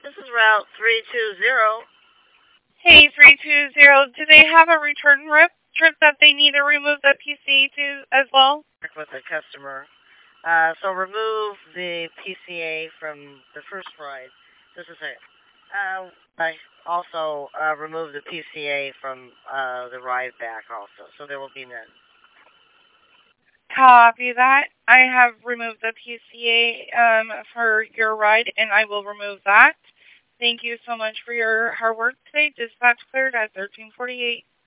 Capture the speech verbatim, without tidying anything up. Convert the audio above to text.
This is Route three two zero. Hey, three two zero, do they have a return rip trip that they need to remove the P C A to as well? With the customer. Uh, so remove the P C A from the first ride. Just a second. Uh, I also uh, remove the P C A from uh, the ride back also, so there will be none. Copy that. I have removed the P C A um, for your ride, and I will remove that. Thank you so much for your hard work today. Dispatch cleared at thirteen forty-eight.